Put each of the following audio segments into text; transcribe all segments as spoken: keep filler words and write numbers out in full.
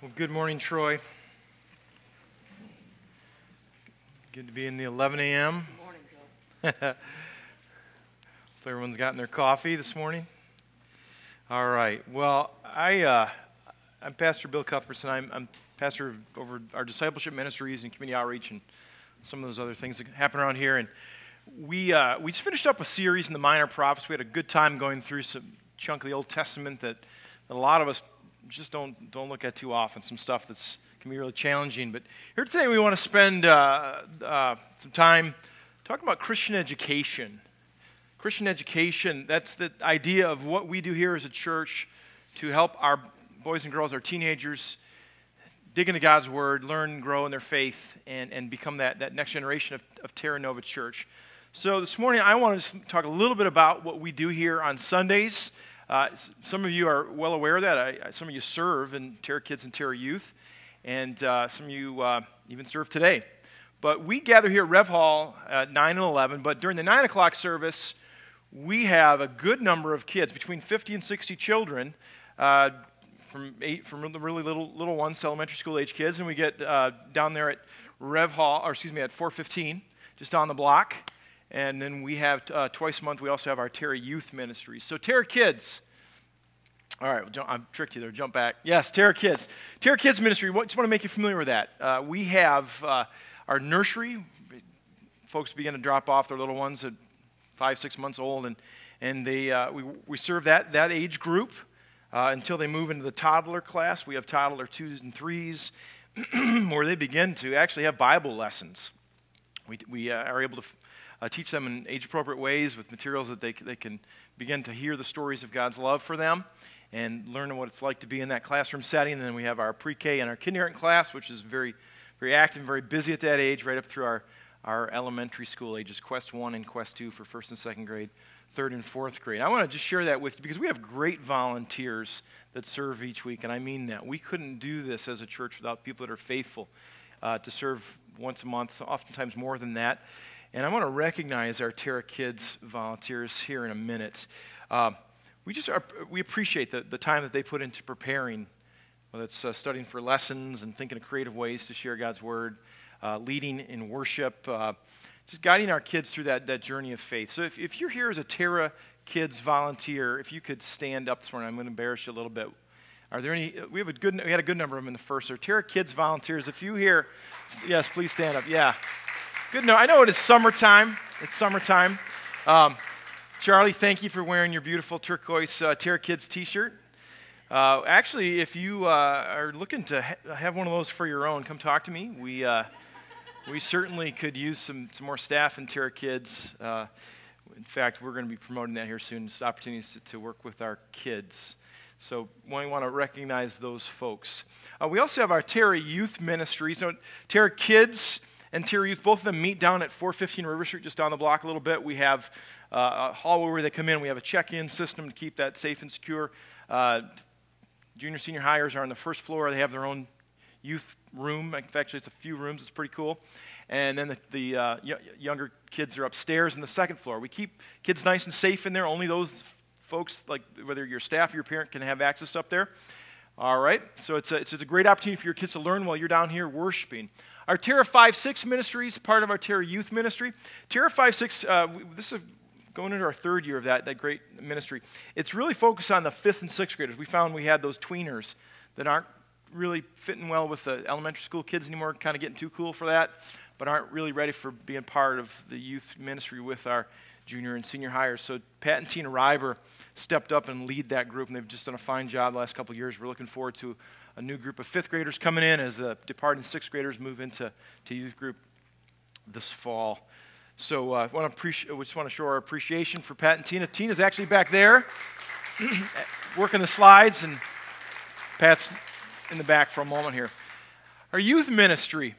Well, good morning, Troy. Good to be in the eleven a.m. Good morning, Joe. Hope everyone's gotten their coffee this morning. All right. Well, I, uh, I'm Pastor Bill Cuthbertson. I'm, I'm pastor over our discipleship ministries and community outreach and some of those other things that happen around here. And we uh, we just finished up a series in the Minor Prophets. We had a good time going through some chunk of the Old Testament that, that a lot of us just don't don't look at too often. Some stuff that's can be really challenging. But here today we want to spend uh, uh, some time talking about Christian education. Christian education, that's the idea of what we do here as a church to help our boys and girls, our teenagers, dig into God's Word, learn and grow in their faith, and, and become that, that next generation of, of Terra Nova Church. So this morning I want to just talk a little bit about what we do here on Sundays. Uh, some of you are well aware of that. I, I, some of you serve in Terra Kids and Terra Youth, and uh, some of you uh, even serve today. But we gather here at Rev Hall at nine and eleven, but during the nine o'clock service, we have a good number of kids, between fifty and sixty children, uh, from eight, from the really little little ones to elementary school age kids, and we get uh, down there at Rev Hall, or excuse me, at four fifteen, just on the block. And then we have, uh, twice a month, we also have our Terra Youth Ministry. So Terra Kids, all right, well, jump, I tricked you there, jump back. Yes, Terra Kids. Terra Kids Ministry, what, just want to make you familiar with that. Uh, we have uh, our nursery. Folks begin to drop off their little ones at five, six months old, and, and they uh, we, we serve that, that age group uh, until they move into the toddler class. We have toddler twos and threes, where they begin to actually have Bible lessons. We, we uh, are able to Uh, teach them in age-appropriate ways with materials that they, they can begin to hear the stories of God's love for them and learn what it's like to be in that classroom setting. And then we have our pre-K and our kindergarten class, which is very, very active and very busy at that age, right up through our, our elementary school ages, Quest one and Quest two for first and second grade, third and fourth grade. I want to just share that with you because we have great volunteers that serve each week, and I mean that. We couldn't do this as a church without people that are faithful uh, to serve once a month, oftentimes more than that. And I want to recognize our Terra Kids volunteers here in a minute. Uh, we just are, we appreciate the, the time that they put into preparing, whether it's uh, studying for lessons and thinking of creative ways to share God's Word, uh, leading in worship, uh, just guiding our kids through that, that journey of faith. So if, if you're here as a Terra Kids volunteer, if you could stand up this morning, I'm going to embarrass you a little bit. Are there any? We have a good. We had a good number of them in the first. So Terra Kids volunteers, if you here, yes, please stand up. Yeah. Good. No, I know it is summertime. It's summertime. Um, Charlie, thank you for wearing your beautiful turquoise uh, Terra Kids t-shirt. Uh, actually, if you uh, are looking to ha- have one of those for your own, come talk to me. We uh, we certainly could use some, some more staff in Terra Kids. Uh, in fact, we're going to be promoting that here soon. It's opportunities to, to work with our kids. So we want to recognize those folks. Uh, we also have our Terra Youth Ministry. So Terra Kids and Terra Youth, both of them meet down at four fifteen River Street, just down the block a little bit. We have uh, a hallway where they come in. We have a check-in system to keep that safe and secure. Uh, junior, senior hires are on the first floor. They have their own youth room. Actually, it's a few rooms. It's pretty cool. And then the, the uh, y- younger kids are upstairs on the second floor. We keep kids nice and safe in there. Only those folks, like whether your staff or your parent, can have access up there. All right, so it's a, it's a great opportunity for your kids to learn while you're down here worshiping. Our Terra five six ministry is part of our Terra Youth Ministry. Terra five six, uh, this is going into our third year of that, that great ministry. It's really focused on the fifth and sixth graders. We found we had those tweeners that aren't really fitting well with the elementary school kids anymore, kind of getting too cool for that, but aren't really ready for being part of the youth ministry with our junior and senior hires. So Pat and Tina Reiber stepped up and lead that group, and they've just done a fine job the last couple of years. We're looking forward to a new group of fifth graders coming in as the departing sixth graders move into to youth group this fall. So uh, I want to appreciate, we just want to show our appreciation for Pat and Tina. Tina's actually back there working the slides, and Pat's in the back for a moment here. Our youth ministry.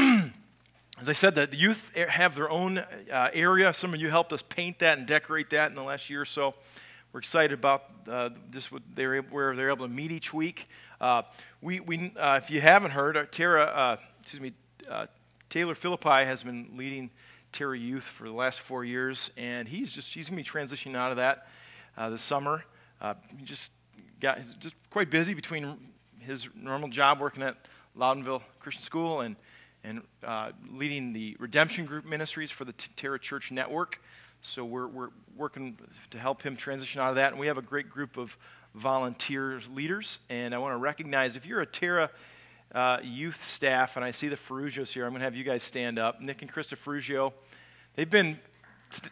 As I said, the youth have their own uh, area. Some of you helped us paint that and decorate that in the last year or so. We're excited about uh, just what they're able, where they're able to meet each week. Uh, we, we uh, if you haven't heard, uh, Tara, uh, excuse me, uh, Taylor Philippi has been leading Terra Youth for the last four years, and he's just he's going to be transitioning out of that uh, this summer. Uh, he just got he's just quite busy between his normal job working at Loudonville Christian School and, and uh, leading the Redemption Group Ministries for the Terra Church Network. So we're, we're working to help him transition out of that. And we have a great group of volunteers, leaders. And I want to recognize, if you're a Terra uh, youth staff, and I see the Ferrugios here, I'm going to have you guys stand up. Nick and Krista Ferrugio. They've been... St-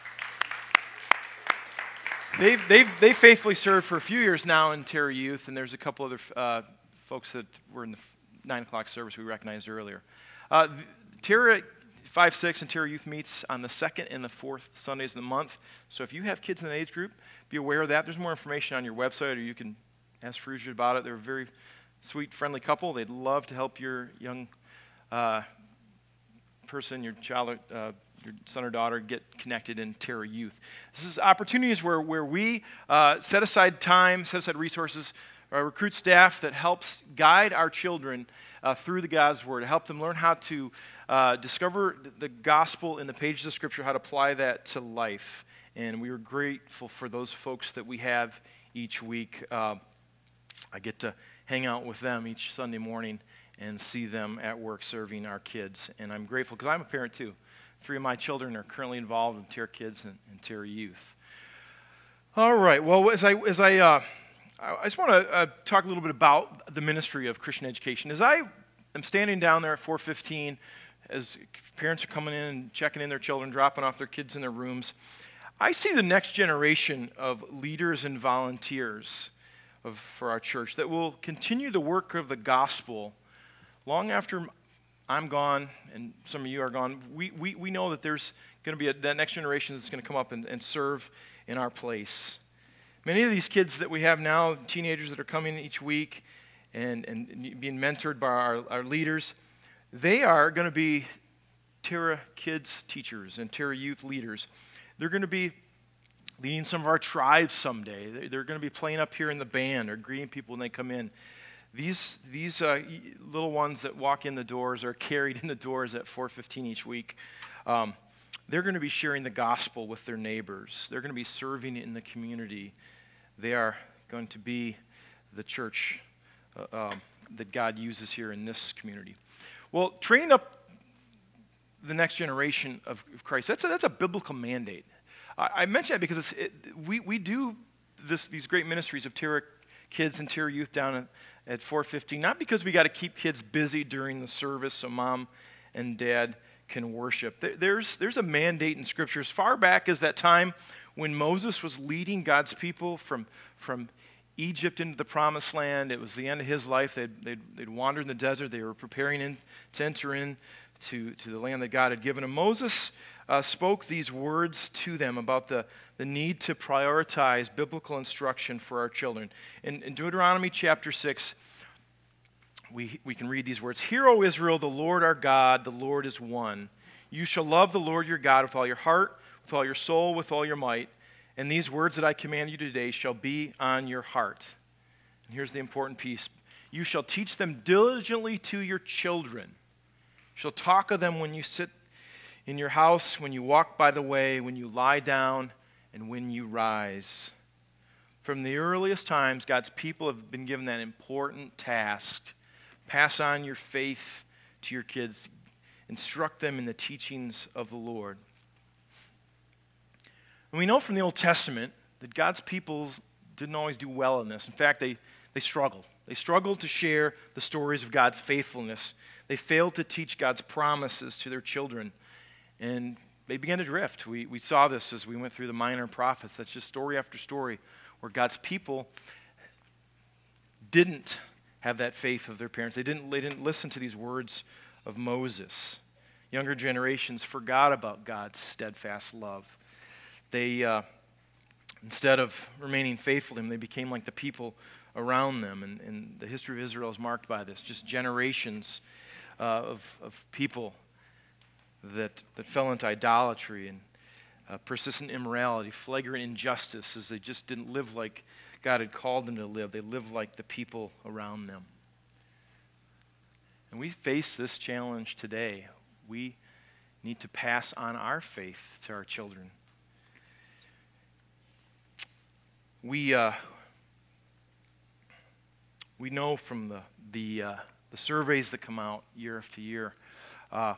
They've, they've, they faithfully served for a few years now in Terra Youth, and there's a couple other uh, folks that were in the nine o'clock service we recognized earlier. Uh, Terra five six and Terra Youth meets on the second and the fourth Sundays of the month. So if you have kids in the age group, be aware of that. There's more information on your website, or you can ask Ferrugia about it. They're a very sweet, friendly couple. They'd love to help your young uh, person, your child, uh, your son or daughter, get connected in Terra Youth. This is opportunities where, where we uh, set aside time, set aside resources, uh, recruit staff that helps guide our children uh, through the God's Word, to help them learn how to uh, discover the gospel in the pages of Scripture, how to apply that to life. And we are grateful for those folks that we have each week. Uh, I get to hang out with them each Sunday morning and see them at work serving our kids. And I'm grateful because I'm a parent too. Three of my children are currently involved in Terra Kids and, and Terra Youth. All right. Well, as I as I uh, I just want to uh, talk a little bit about the ministry of Christian education. As I am standing down there at four fifteen, as parents are coming in and checking in their children, dropping off their kids in their rooms, I see the next generation of leaders and volunteers of, for our church that will continue the work of the gospel long after I'm gone and some of you are gone. We, we, we know that there's going to be a, that next generation that's going to come up and, and serve in our place. Many of these kids that we have now, teenagers that are coming each week and, and being mentored by our, our leaders, they are going to be Terra Kids teachers and Terra Youth leaders. They're going to be leading some of our tribes someday. They're going to be playing up here in the band or greeting people when they come in. These these uh, little ones that walk in the doors or carried in the doors at four fifteen each week, um, they're going to be sharing the gospel with their neighbors. They're going to be serving in the community. They are going to be the church uh, um, that God uses here in this community. Well, training up the next generation of, of Christ, that's a, that's a biblical mandate. I, I mention that because it's, it, we, we do this, these great ministries of Terra Kids and Terra Youth down at, at four fifteen, not because we got to keep kids busy during the service so mom and dad can worship. There, there's, there's a mandate in Scripture as far back as that time when Moses was leading God's people from, from Egypt into the Promised Land. It was the end of his life. They'd, they'd, they'd wandered in the desert. They were preparing in, to enter in to, to the land that God had given them. Moses uh, spoke these words to them about the, the need to prioritize biblical instruction for our children. In, in Deuteronomy chapter six, we, we can read these words. Hear, O Israel, the Lord our God, the Lord is one. You shall love the Lord your God with all your heart, with all your soul, with all your might. And these words that I command you today shall be on your heart. And here's the important piece. You shall teach them diligently to your children. You shall talk of them when you sit in your house, when you walk by the way, when you lie down, and when you rise. From the earliest times, God's people have been given that important task. Pass on your faith to your kids. Instruct them in the teachings of the Lord. And we know from the Old Testament that God's people didn't always do well in this. In fact, they, they struggled. They struggled to share the stories of God's faithfulness. They failed to teach God's promises to their children. And they began to drift. We, we saw this as we went through the minor prophets. That's just story after story where God's people didn't have that faith of their parents. They didn't, they didn't listen to these words of Moses. Younger generations forgot about God's steadfast love. They, uh, instead of remaining faithful to him, they became like the people around them. And, and the history of Israel is marked by this, just generations uh, of, of people that, that fell into idolatry and uh, persistent immorality, flagrant injustice, as they just didn't live like God had called them to live. They lived like the people around them. And we face this challenge today. We need to pass on our faith to our children. We uh, we know from the the, uh, the surveys that come out year after year, uh,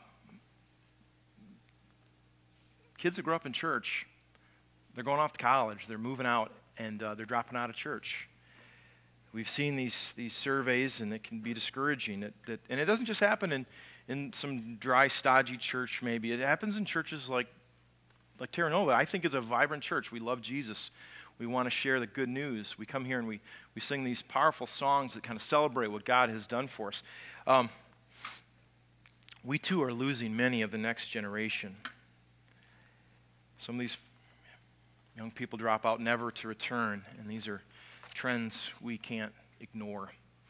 kids that grow up in church, they're going off to college, they're moving out, and uh, they're dropping out of church. We've seen these these surveys, and it can be discouraging. It, that, and it doesn't just happen in, in some dry, stodgy church, maybe. It happens in churches like, like Terra Nova. I think it's a vibrant church. We love Jesus. We want to share the good news. We come here and we, we sing these powerful songs that kind of celebrate what God has done for us. Um, we, too, are losing many of the next generation. Some of these young people drop out never to return, and these are trends we can't ignore.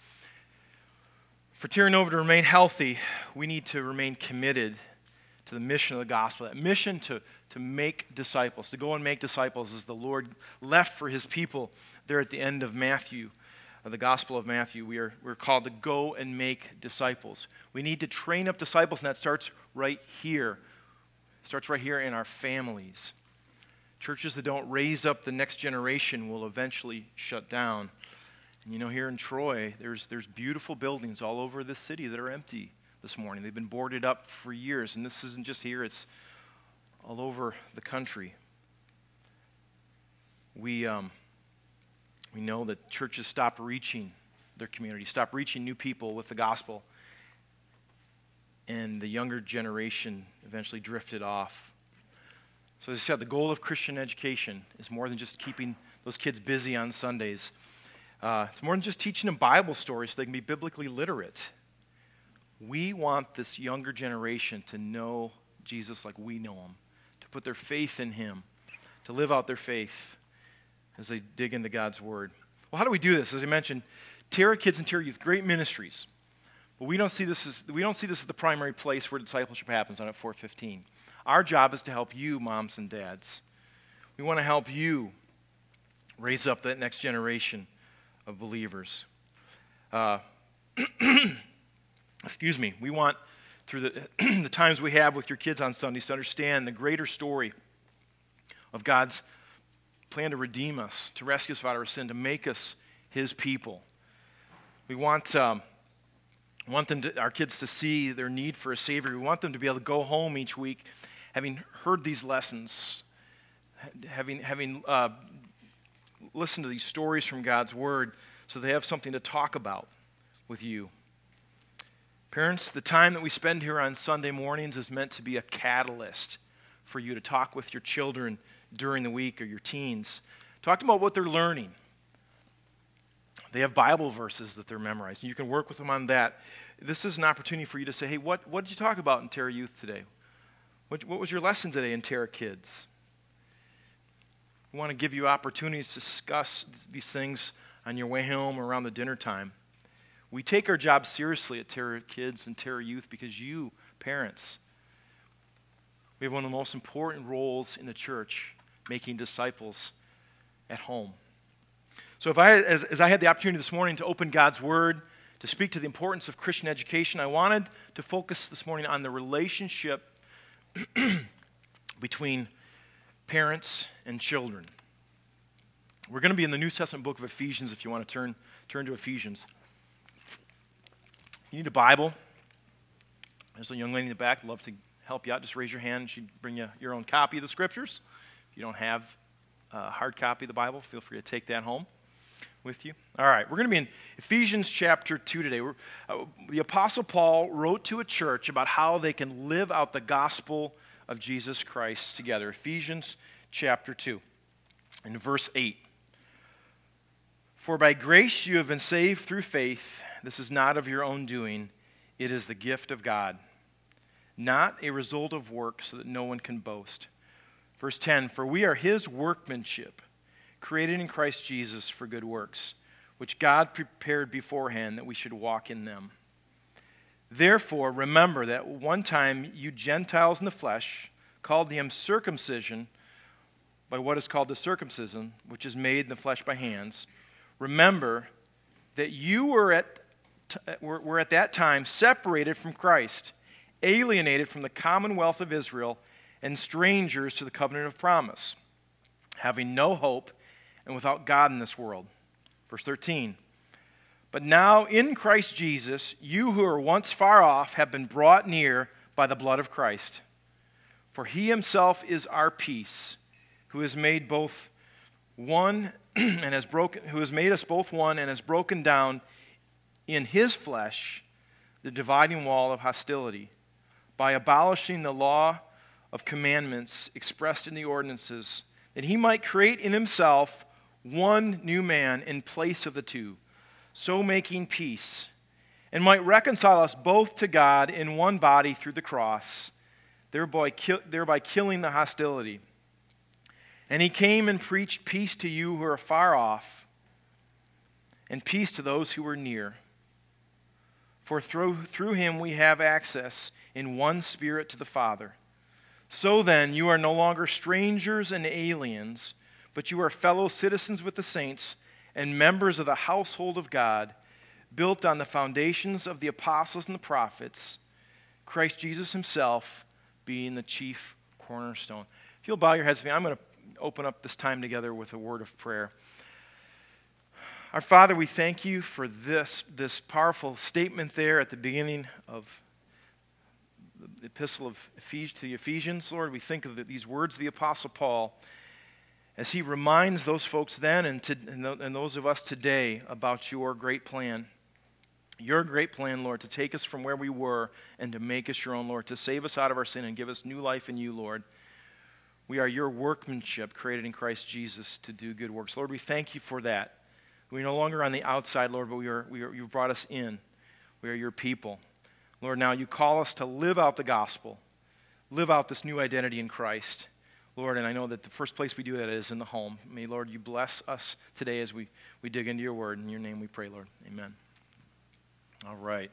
For Terra Nova to remain healthy, we need to remain committed to the mission of the gospel. That mission to, to make disciples, to go and make disciples as the Lord left for his people there at the end of Matthew, of the Gospel of Matthew. We are, we're called to go and make disciples. We need to train up disciples, and that starts right here. It starts right here in our families. Churches that don't raise up the next generation will eventually shut down. And you know, here in Troy, there's there's beautiful buildings all over this city that are empty this morning. They've been boarded up for years, and this isn't just here, it's all over the country. We um, we know that churches stop reaching their community, stop reaching new people with the gospel, and the younger generation eventually drifted off. So as I said, the goal of Christian education is more than just keeping those kids busy on Sundays. Uh, it's more than just teaching them Bible stories so they can be biblically literate. We want this younger generation to know Jesus like we know him, to put their faith in him, to live out their faith as they dig into God's word. Well, how do we do this? As I mentioned, Terra Kids and Terra Youth, great ministries. But we don't see this as we don't see this as the primary place where discipleship happens on at four fifteen. Our job is to help you, moms and dads. We want to help you raise up that next generation of believers. Uh, excuse me. We want, through the, the times we have with your kids on Sundays, to understand the greater story of God's plan to redeem us, to rescue us out of our sin, to make us his people. We want... Um, We want them to, our kids to see their need for a Savior. We want them to be able to go home each week having heard these lessons, having, having uh, listened to these stories from God's Word so they have something to talk about with you. Parents, the time that we spend here on Sunday mornings is meant to be a catalyst for you to talk with your children during the week or your teens. Talk to them about what they're learning. They have Bible verses that they're memorizing. You can work with them on that. This is an opportunity for you to say, hey, what, what did you talk about in Terra Youth today? What, what was your lesson today in Terra Kids? We want to give you opportunities to discuss these things on your way home or around the dinner time. We take our job seriously at Terra Kids and Terra Youth because you, parents, we have one of the most important roles in the church, making disciples at home. So if I, as, as I had the opportunity this morning to open God's Word, to speak to the importance of Christian education, I wanted to focus this morning on the relationship between parents and children. We're going to be in the New Testament book of Ephesians if you want to turn, turn to Ephesians. You need a Bible. There's a young lady in the back who'd love to help you out. Just raise your hand and she'd bring you your own copy of the Scriptures. If you don't have a hard copy of the Bible, feel free to take that home with you. All right, we're going to be in Ephesians chapter two today. We're, uh, the Apostle Paul wrote to a church about how they can live out the gospel of Jesus Christ together. Ephesians chapter two, in verse eight. For by grace you have been saved through faith. This is not of your own doing. It is the gift of God, not a result of work, so that no one can boast. Verse ten, for we are his workmanship, created in Christ Jesus for good works, which God prepared beforehand that we should walk in them. Therefore, remember that one time you Gentiles in the flesh, called the uncircumcision by what is called the circumcision, which is made in the flesh by hands, remember that you were at, t- were, were at that time separated from Christ, alienated from the commonwealth of Israel, and strangers to the covenant of promise, having no hope and without God in this world. Verse thirteen, But now in Christ Jesus, you who were once far off have been brought near by the blood of Christ. For he himself is our peace, who has made both one and has broken, who has made us both one and has broken down in his flesh the dividing wall of hostility, by abolishing the law of commandments expressed in the ordinances, that he might create in himself one new man in place of the two, so making peace, and might reconcile us both to God in one body through the cross, thereby, kill, thereby killing the hostility. And he came and preached peace to you who are far off, and peace to those who are near. For through, through him we have access in one Spirit to the Father. So then, you are no longer strangers and aliens, but you are fellow citizens with the saints and members of the household of God, built on the foundations of the apostles and the prophets, Christ Jesus himself being the chief cornerstone. If you'll bow your heads with me, I'm going to open up this time together with a word of prayer. Our Father, we thank you for this, this powerful statement there at the beginning of the epistle of Ephes- to the Ephesians. Lord, we think of the, these words of the Apostle Paul as he reminds those folks then and, to, and, th- and those of us today about your great plan. Your great plan, Lord, to take us from where we were and to make us your own, Lord, to save us out of our sin and give us new life in you, Lord. We are your workmanship created in Christ Jesus to do good works. Lord, we thank you for that. We're no longer on the outside, Lord, but we are, we are, you've brought us in. We are your people. Lord, now you call us to live out the gospel, live out this new identity in Christ. Lord, and I know that the first place we do that is in the home. May, Lord, you bless us today as we, we dig into your word. In your name we pray, Lord. Amen. All right.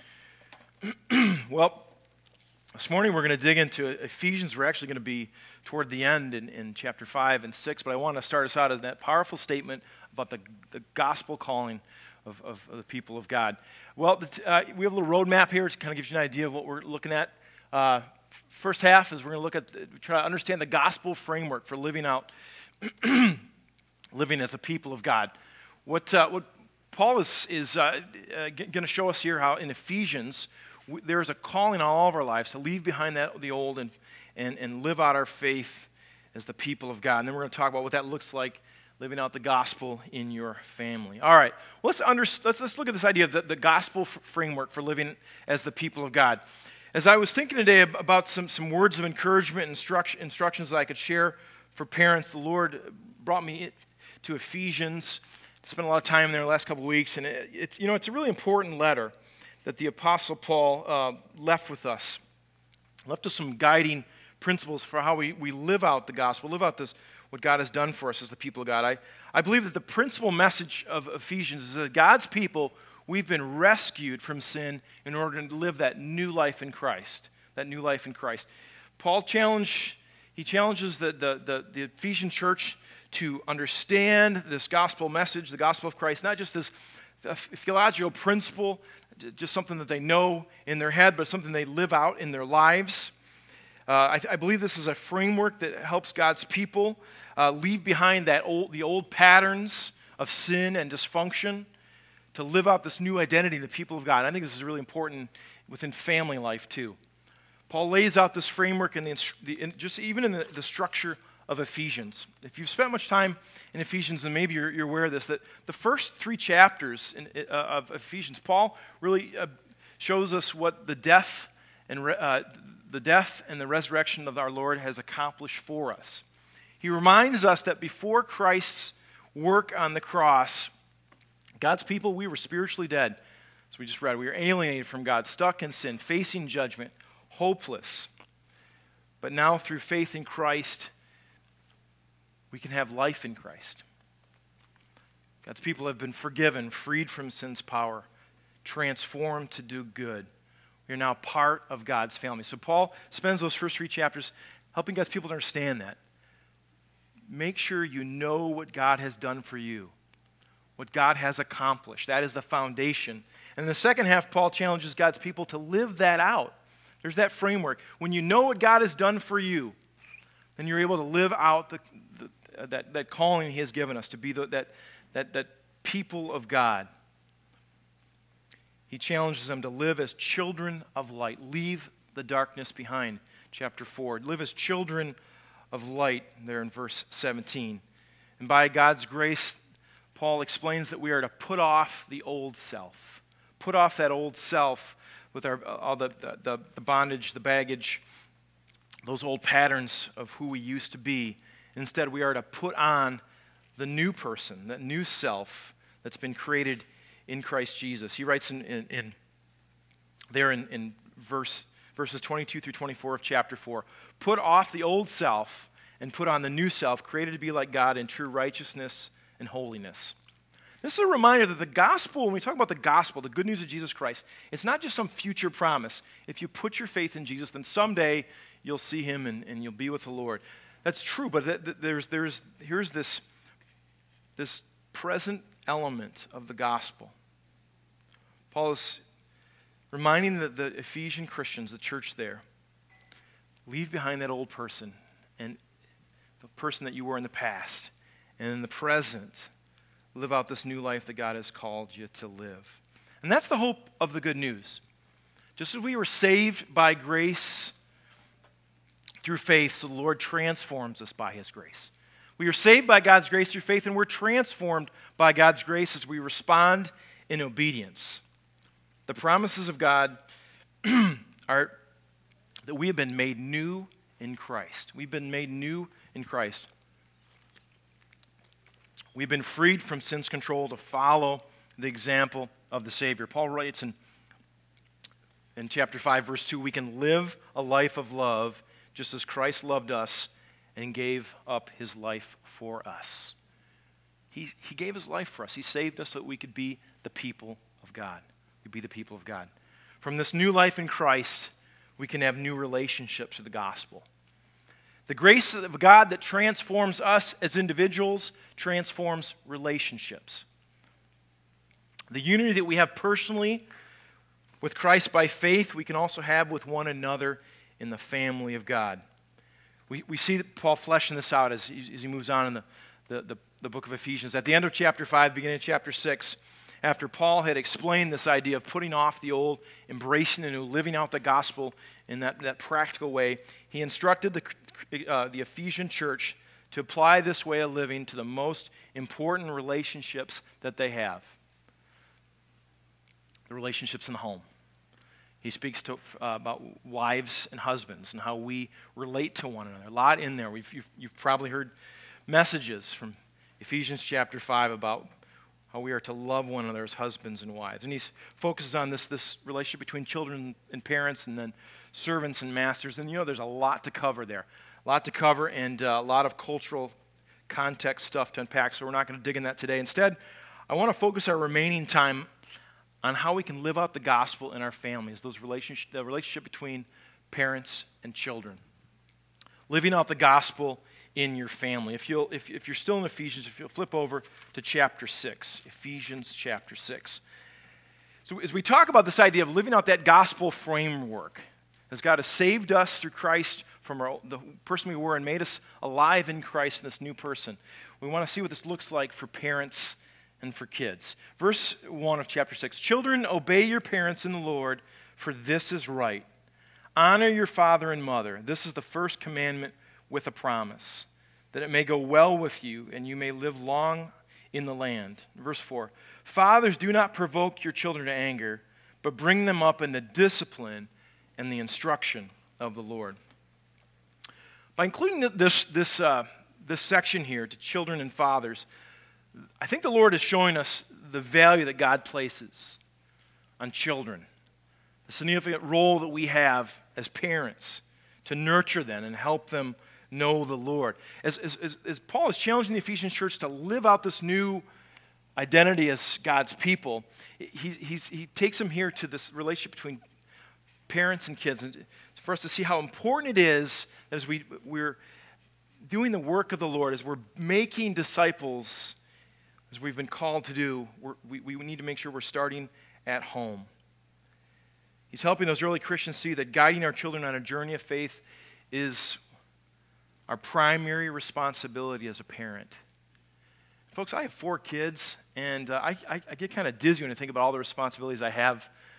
Well, this morning we're going to dig into Ephesians. We're actually going to be toward the end in, in chapter five and six, but I want to start us out as that powerful statement about the, the gospel calling of, of, of the people of God. Well, the, uh, we have a little roadmap here to kind of give you an idea of what we're looking at. Uh, first half is we're going to look at, try to understand the gospel framework for living out, living as a people of God. What uh, what Paul is is uh, uh, going to show us here how in Ephesians w- there is a calling on all of our lives to leave behind that the old and and and live out our faith as the people of God. And then we're going to talk about what that looks like, living out the gospel in your family. All right, let's under, let's let's look at this idea of the, the gospel f- framework for living as the people of God. As I was thinking today about some, some words of encouragement and instruction, instructions that I could share for parents, the Lord brought me to Ephesians. Spent a lot of time there the last couple of weeks, and it, it's you know it's a really important letter that the Apostle Paul uh, left with us. Left us some guiding principles for how we, we live out the gospel, live out this what God has done for us as the people of God. I, I believe that the principal message of Ephesians is that God's people, we've been rescued from sin in order to live that new life in Christ, that new life in Christ. Paul challenged, he challenges the, the, the, the Ephesian church to understand this gospel message, the gospel of Christ, not just as a theological principle, just something that they know in their head, but something they live out in their lives. Uh, I, I believe this is a framework that helps God's people uh, leave behind that old, the old patterns of sin and dysfunction to live out this new identity, the people of God. I think this is really important within family life too. Paul lays out this framework in the, in, just even in the, the structure of Ephesians. If you've spent much time in Ephesians, then maybe you're, you're aware of this, that the first three chapters in, uh, of Ephesians, Paul really uh, shows us what the death and re, uh, the death and the resurrection of our Lord has accomplished for us. He reminds us that before Christ's work on the cross, God's people, we were spiritually dead. As we just read, we were alienated from God, stuck in sin, facing judgment, hopeless. But now through faith in Christ, we can have life in Christ. God's people have been forgiven, freed from sin's power, transformed to do good. We are now part of God's family. So Paul spends those first three chapters helping God's people to understand that. Make sure you know what God has done for you, what God has accomplished. That is the foundation. And in the second half, Paul challenges God's people to live that out. There's that framework. When you know what God has done for you, then you're able to live out the, the, that, that calling he has given us to be the, that, that, that people of God. he challenges them to live as children of light. Leave the darkness behind, chapter four. Live as children of light, there in verse seventeen. And by God's grace, Paul explains that we are to put off the old self. Put off that old self with our, all the, the, the bondage, the baggage, those old patterns of who we used to be. Instead, we are to put on the new person, that new self that's been created in Christ Jesus. He writes in, in, in there in, in verse, verses twenty-two through twenty-four of chapter four, put off the old self and put on the new self, created to be like God in true righteousness and holiness. This is a reminder that the gospel, when we talk about the gospel, the good news of Jesus Christ, it's not just some future promise. If you put your faith in Jesus, then someday you'll see him and, and you'll be with the Lord. That's true, but th- th- there's, there's, here's this, this present element of the gospel. Paul is reminding the, the Ephesian Christians, the church there, leave behind that old person and the person that you were in the past, and in the present, live out this new life that God has called you to live. And that's the hope of the good news. Just as we were saved by grace through faith, so the Lord transforms us by his grace. We are saved by God's grace through faith, and we're transformed by God's grace as we respond in obedience. The promises of God are that we have been made new in Christ. We've been made new in Christ. We've been freed from sin's control to follow the example of the Savior. Paul writes in, in chapter five, verse two, we can live a life of love just as Christ loved us and gave up his life for us. He, he gave his life for us. He saved us so that we could be the people of God. We'd be the people of God. From this new life in Christ, we can have new relationships with the gospel. The grace of God that transforms us as individuals transforms relationships. The unity that we have personally with Christ by faith, we can also have with one another in the family of God. We, we see Paul fleshing this out as, as he moves on in the, the, the, the book of Ephesians. At the end of chapter five, beginning of chapter six, after Paul had explained this idea of putting off the old, embracing the new, living out the gospel in that, that practical way, he instructed the, uh, the Ephesian church to apply this way of living to the most important relationships that they have. The relationships in the home. He speaks to, uh, about wives and husbands and how we relate to one another. A lot in there. We've, you've, you've probably heard messages from Ephesians chapter five about how we are to love one another as husbands and wives. And he focuses on this, this relationship between children and parents and then servants and masters. And you know, there's a lot to cover there. A lot to cover and uh, a lot of cultural context stuff to unpack, so we're not going to dig in that today. Instead, I want to focus our remaining time on how we can live out the gospel in our families, those relationship, the relationship between parents and children. Living out the gospel in your family. If, you'll, if, if you're still in Ephesians, if you'll flip over to chapter six, Ephesians chapter six. So as we talk about this idea of living out that gospel framework, as God has saved us through Christ from our, the person we were and made us alive in Christ in this new person, we want to see what this looks like for parents and for kids. Verse one of chapter six, children, obey your parents in the Lord, for this is right. Honor your father and mother. This is the first commandment with a promise, that it may go well with you and you may live long in the land. Verse four, fathers, do not provoke your children to anger, but bring them up in the discipline and the instruction of the Lord. By including this, this, uh, this section here to children and fathers, I think the Lord is showing us the value that God places on children, the significant role that we have as parents to nurture them and help them know the Lord. As, as, as, as Paul is challenging the Ephesian church to live out this new identity as God's people, he, he's, he takes them here to this relationship between parents and kids, and for us to see how important it is that as we, we're doing the work of the Lord, as we're making disciples, as we've been called to do, we're, we, we need to make sure we're starting at home. He's helping those early Christians see that guiding our children on a journey of faith is our primary responsibility as a parent. Folks, I have four kids, and uh, I, I, I get kind of dizzy when I think about all the responsibilities I have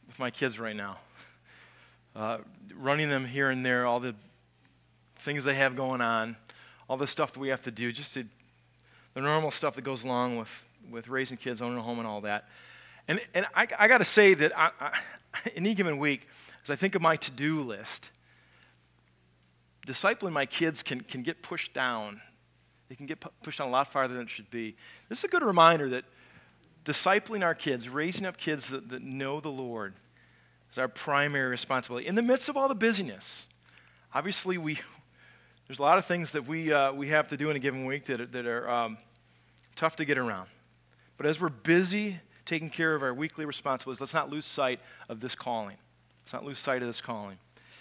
with my kids right now. Uh, running them here and there, all the things they have going on, all the stuff that we have to do, just to, the normal stuff that goes along with, with raising kids, owning a home and all that. And and I, I got to say that I, I, in any given week, as I think of my to-do list, discipling my kids can, can get pushed down. It can get pu- pushed down a lot farther than it should be. This is a good reminder that discipling our kids, raising up kids that, that know the Lord, is our primary responsibility. In the midst of all the busyness, obviously we there's a lot of things that we uh, we have to do in a given week that are, that are um, tough to get around. But as we're busy taking care of our weekly responsibilities, let's not lose sight of this calling. Let's not lose sight of this calling.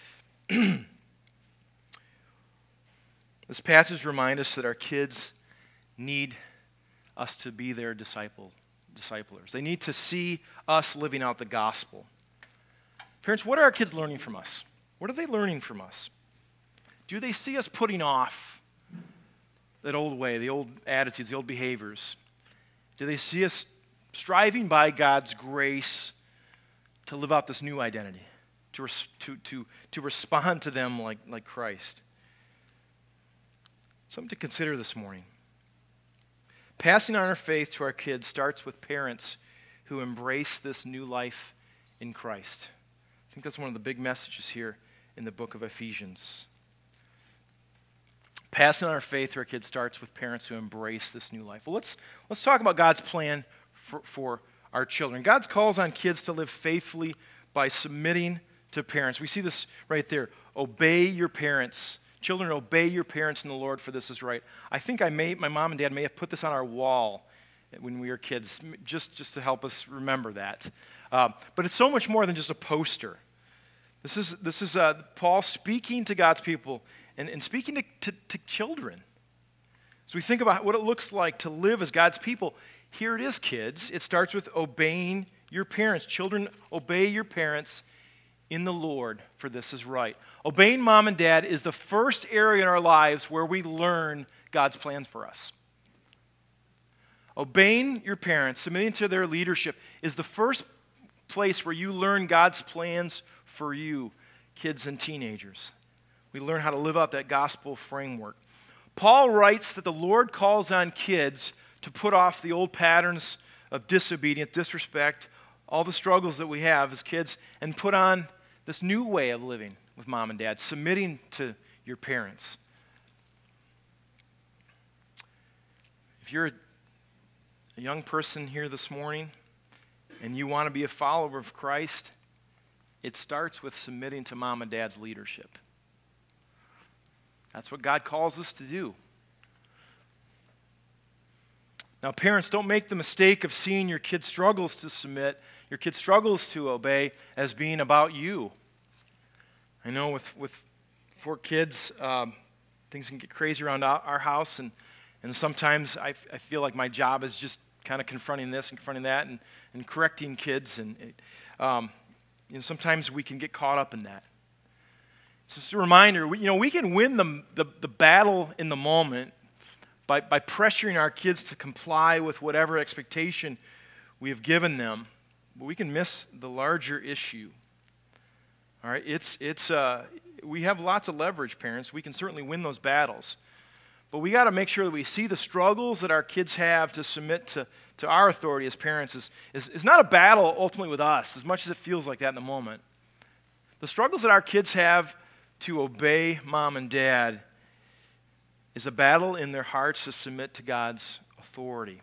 This passage reminds us that our kids need us to be their disciple, disciplers. They need to see us living out the gospel. Parents, what are our kids learning from us? What are they learning from us? Do they see us putting off that old way, the old attitudes, the old behaviors? Do they see us striving by God's grace to live out this new identity, to, res- to, to, to respond to them like, like Christ? Something to consider this morning. Passing on our faith to our kids starts with parents who embrace this new life in Christ. I think that's one of the big messages here in the book of Ephesians. Passing on our faith to our kids starts with parents who embrace this new life. Well, let's, let's talk about God's plan for, for our children. God's calls on kids to live faithfully by submitting to parents. We see this right there. Obey your parents. Children, obey your parents in the Lord, for this is right. I think I may, my mom and dad may have put this on our wall when we were kids, just, just to help us remember that. Uh, but it's so much more than just a poster. This is, this is uh, Paul speaking to God's people and, and speaking to, to, to children. So we think about what it looks like to live as God's people. Here it is, kids. It starts with obeying your parents. Children, obey your parents in the Lord, for this is right. Obeying mom and dad is the first area in our lives where we learn God's plans for us. Obeying your parents, submitting to their leadership, is the first place where you learn God's plans for you, kids and teenagers. We learn how to live out that gospel framework. Paul writes that the Lord calls on kids to put off the old patterns of disobedience, disrespect, all the struggles that we have as kids, and put on this new way of living with mom and dad, submitting to your parents. If you're a young person here this morning and you want to be a follower of Christ, it starts with submitting to mom and dad's leadership. That's what God calls us to do. Now, parents, don't make the mistake of seeing your kids' struggles to submit, your kids' struggles to obey, as being about you. I know with, with four kids, um, things can get crazy around our house, and, and sometimes I, I feel like my job is just kind of confronting this and confronting that and, and correcting kids. And it, um, you know, sometimes we can get caught up in that. It's just a reminder, we, you know, we can win the, the, the battle in the moment by, by pressuring our kids to comply with whatever expectation we have given them, but we can miss the larger issue. All right, it's it's uh, we have lots of leverage, parents. We can certainly win those battles, but we got to make sure that we see the struggles that our kids have to submit to, to our authority as parents is, is is not a battle ultimately with us, as much as it feels like that in the moment. The struggles that our kids have to obey mom and dad is a battle in their hearts to submit to God's authority.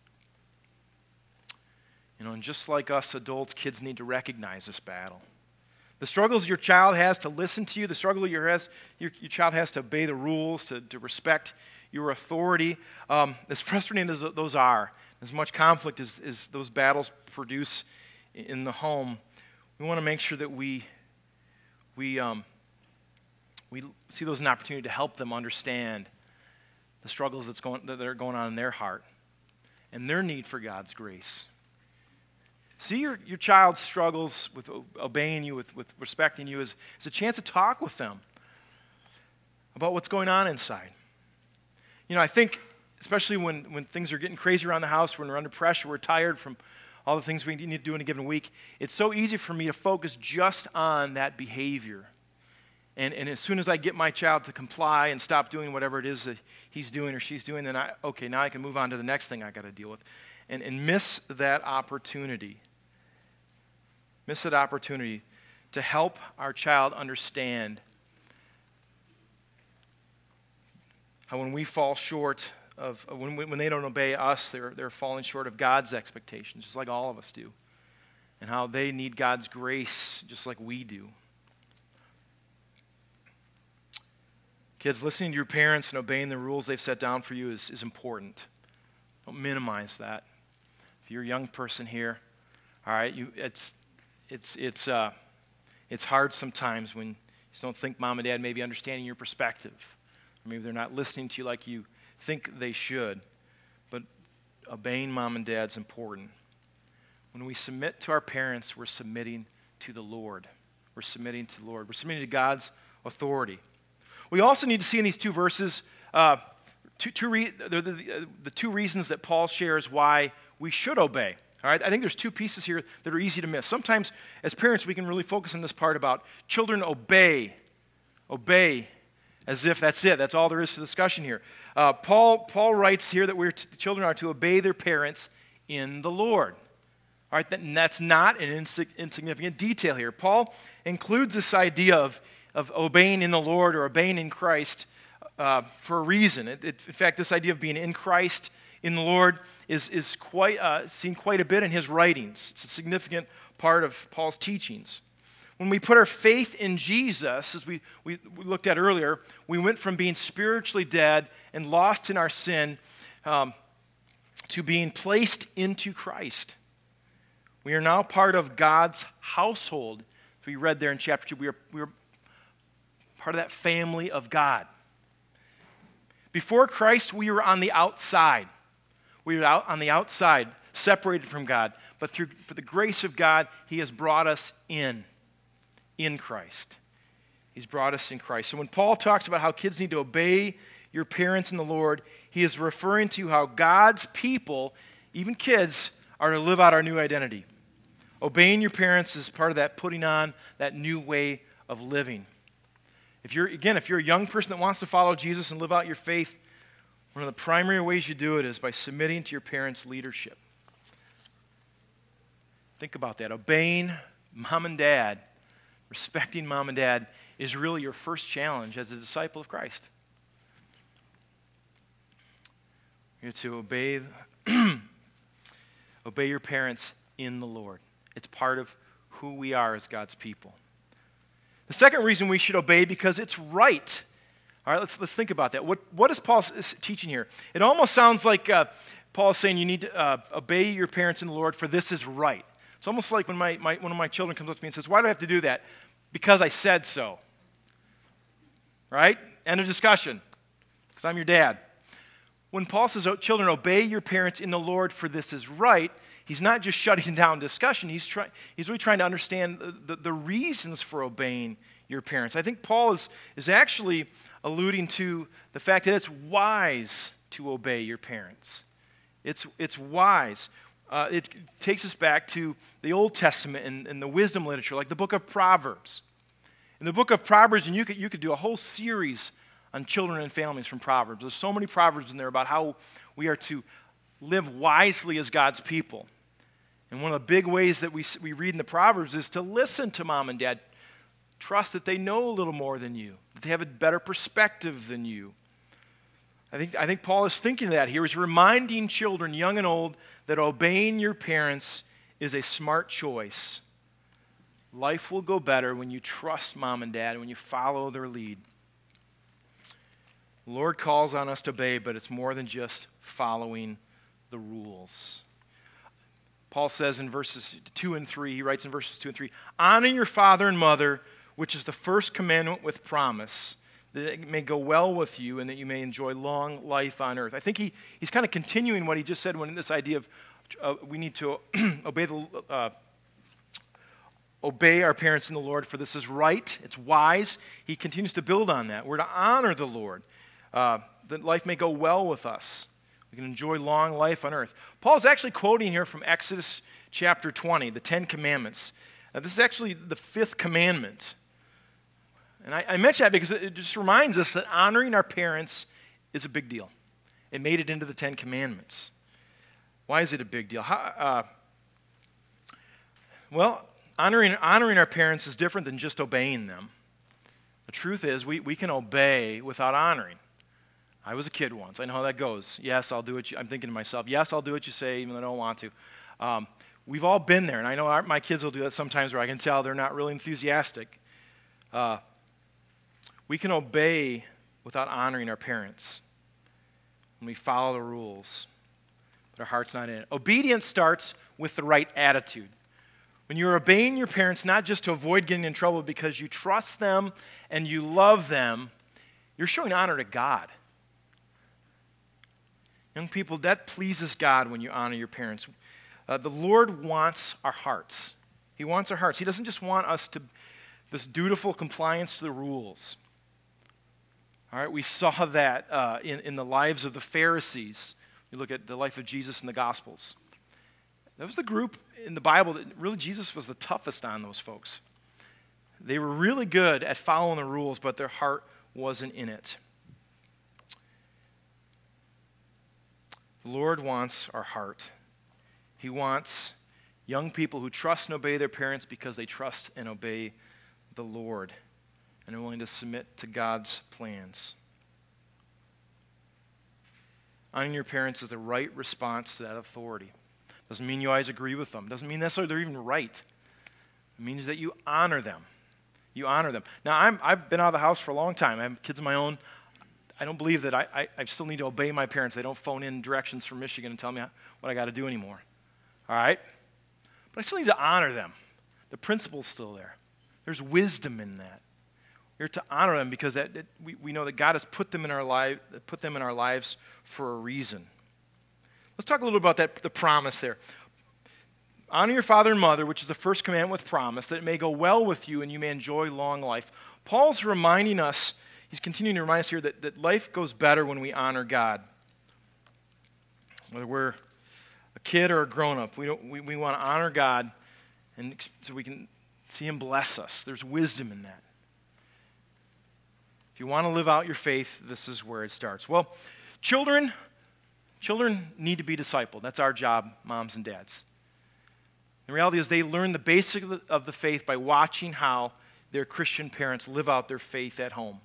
You know, and just like us adults, kids need to recognize this battle. The struggles your child has to listen to you, the struggle your, has, your, your child has to obey the rules, to, to respect your authority, um, as frustrating as those are, as much conflict as, as those battles produce in the home, we want to make sure that we, we, um, we see those as an opportunity to help them understand the struggles that's going, that are going on in their heart and their need for God's grace. See your, your child's struggles with obeying you, with, with respecting you, as, as a chance to talk with them about what's going on inside. You know, I think, especially when, when things are getting crazy around the house, when we're under pressure, we're tired from all the things we need to do in a given week, it's so easy for me to focus just on that behavior. And, and as soon as I get my child to comply and stop doing whatever it is that he's doing or she's doing, then I, okay, now I can move on to the next thing I got to deal with. And, and miss that opportunity. Miss that opportunity to help our child understand how when we fall short of, when, we, when they don't obey us, they're, they're falling short of God's expectations, just like all of us do. And how they need God's grace just like we do. Kids, listening to your parents and obeying the rules they've set down for you is, is important. Don't minimize that. If you're a young person here, all right, you, it's it's it's uh, it's hard sometimes when you just don't think mom and dad may be understanding your perspective. Or maybe they're not listening to you like you think they should. But obeying mom and dad is important. When we submit to our parents, we're submitting to the Lord. We're submitting to the Lord. We're submitting to God's authority. We also need to see in these two verses uh, two, two re- the, the, the two reasons that Paul shares why we should obey. All right, I think there's two pieces here that are easy to miss. Sometimes, as parents, we can really focus on this part about children obey, obey, as if that's it. That's all there is to discussion here. Uh, Paul Paul writes here that we're t- children are to obey their parents in the Lord. All right, that, and that's not an insig- insignificant detail here. Paul includes this idea of of obeying in the Lord or obeying in Christ uh, for a reason. It, it, in fact, this idea of being in Christ, in the Lord, is, is quite uh, seen quite a bit in his writings. It's a significant part of Paul's teachings. When we put our faith in Jesus, as we, we, we looked at earlier, we went from being spiritually dead and lost in our sin um, to being placed into Christ. We are now part of God's household. As we read there in chapter two, we are, we are part of that family of God. Before Christ, we were on the outside. We were out on the outside, separated from God. But through for the grace of God, he has brought us in, in Christ. He's brought us in Christ. So when Paul talks about how kids need to obey your parents in the Lord, he is referring to how God's people, even kids, are to live out our new identity. Obeying your parents is part of that putting on that new way of living. If you're, again, if you're a young person that wants to follow Jesus and live out your faith, one of the primary ways you do it is by submitting to your parents' leadership. Think about that. Obeying mom and dad, respecting mom and dad is really your first challenge as a disciple of Christ. You're to obey, obey your parents in the Lord. It's part of who we are as God's people. The second reason we should obey, because it's right. All right, let's, let's think about that. What, what is Paul teaching here? It almost sounds like uh, Paul is saying you need to uh, obey your parents in the Lord, for this is right. It's almost like when my, my, one of my children comes up to me and says, why do I have to do that? Because I said so. Right? End of discussion. Because I'm your dad. When Paul says, oh, children, obey your parents in the Lord, for this is right, he's not just shutting down discussion. He's, try, he's really trying to understand the, the, the reasons for obeying your parents. I think Paul is, is actually alluding to the fact that it's wise to obey your parents. It's, it's wise. Uh, it takes us back to the Old Testament and, and the wisdom literature, like the book of Proverbs. In the book of Proverbs, and you could, you could do a whole series on children and families from Proverbs. There's so many Proverbs in there about how we are to live wisely as God's people. And one of the big ways that we, we read in the Proverbs is to listen to mom and dad. Trust that they know a little more than you, that they have a better perspective than you. I think, I think Paul is thinking of that here. He's reminding children, young and old, that obeying your parents is a smart choice. Life will go better when you trust mom and dad and when you follow their lead. The Lord calls on us to obey, but it's more than just following the rules. Paul says in verses two and three, he writes in verses two and three, honor your father and mother, which is the first commandment with promise, that it may go well with you and that you may enjoy long life on earth. I think he, he's kind of continuing what he just said when this idea of uh, we need to obey the uh, obey our parents in the Lord, for this is right, it's wise. He continues to build on that. We're to honor the Lord, uh, that life may go well with us. We can enjoy long life on earth. Paul's actually quoting here from Exodus chapter twenty, the Ten Commandments. Uh, this is actually the fifth commandment. And I, I mention that because it just reminds us that honoring our parents is a big deal. It made it into the Ten Commandments. Why is it a big deal? How, uh, well, honoring, honoring our parents is different than just obeying them. The truth is, we, we can obey without honoring. I was a kid once. I know how that goes. Yes, I'll do what you, I'm thinking to myself, yes, I'll do what you say, even though I don't want to. Um, we've all been there, and I know our, my kids will do that sometimes where I can tell they're not really enthusiastic. Uh, we can obey without honoring our parents when we follow the rules, but our heart's not in it. Obedience starts with the right attitude. When you're obeying your parents, not just to avoid getting in trouble because you trust them and you love them, you're showing honor to God. Young people, that pleases God when you honor your parents. Uh, the Lord wants our hearts. He wants our hearts. He doesn't just want us to, this dutiful compliance to the rules. All right, we saw that uh, in, in the lives of the Pharisees. You look at the life of Jesus in the Gospels. That was the group in the Bible that really Jesus was the toughest on those folks. They were really good at following the rules, but their heart wasn't in it. The Lord wants our heart. He wants young people who trust and obey their parents because they trust and obey the Lord and are willing to submit to God's plans. Honoring your parents is the right response to that authority. Doesn't mean you always agree with them. Doesn't mean necessarily they're even right. It means that you honor them. You honor them. Now, I'm, I've been out of the house for a long time. I have kids of my own. I don't believe that I, I, I still need to obey my parents. They don't phone in directions from Michigan and tell me what I got to do anymore. All right? But I still need to honor them. The principle's still there. There's wisdom in that. We're to honor them because that, that we, we know that God has put them in our life, put them in our lives for a reason. Let's talk a little about that, the promise there. Honor your father and mother, which is the first commandment with promise, that it may go well with you and you may enjoy long life. Paul's reminding us, he's continuing to remind us here that, that life goes better when we honor God. Whether we're a kid or a grown-up, we, don't, we, we want to honor God and so we can see him bless us. There's wisdom in that. If you want to live out your faith, this is where it starts. Well, children... Children need to be discipled. That's our job, moms and dads. The reality is they learn the basics of the faith by watching how their Christian parents live out their faith at home.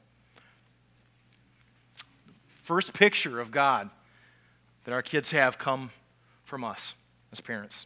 First picture of God that our kids have come from us as parents.